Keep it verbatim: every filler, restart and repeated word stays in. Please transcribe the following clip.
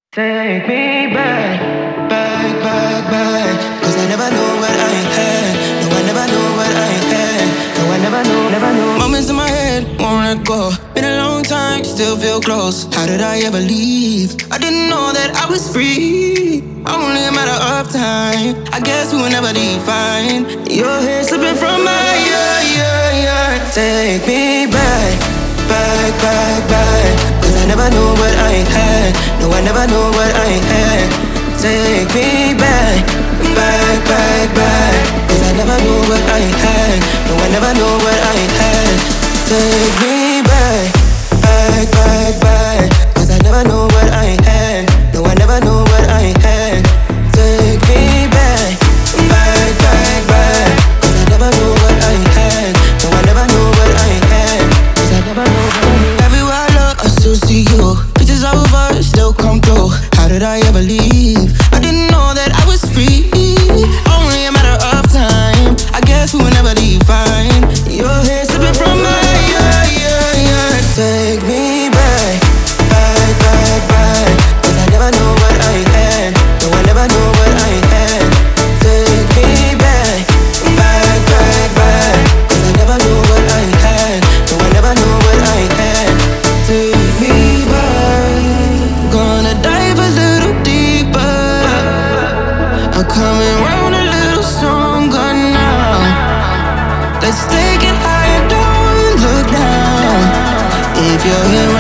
Take me back, back, back, back. Cause I never know what I had. No, I never know what I had. No, I never know, never know. Moments in my head, won't let go. Been a long time, still feel close. How did I ever leave? I didn't know that I was free. Only a matter of time. I guess we will never define. Your hair slipping from my ear, yeah, yeah. Take me back, back, back, back. Cause I never knew what I had. No, I never knew what I had. Take me back, back, back, back. Cause I never knew what I had. No, I never knew what I had. Take me back, back, back, back. Cause I never knew what I had. No, I never knew what I had. Take me back, back, back, back. Cause I never knew what I had. No, I never knew what I had. Cause I never knew what I had. Everywhere I look, I still see you. Pictures over, still come through. How did I ever leave? I didn't know that I was free. Only a matter of time. I guess we will never define. Your hair slipping from my ear, yeah, yeah. Take me back, back, back, back. Cause I never knew what I had. No, I never knew what I had. Take me back, back, back, back. Cause I never knew what I had. No, I never knew what I had. Take me back. Gonna dive a little deeper. I'm coming round a little stronger now. Let's take it higher, don't look down. If you're here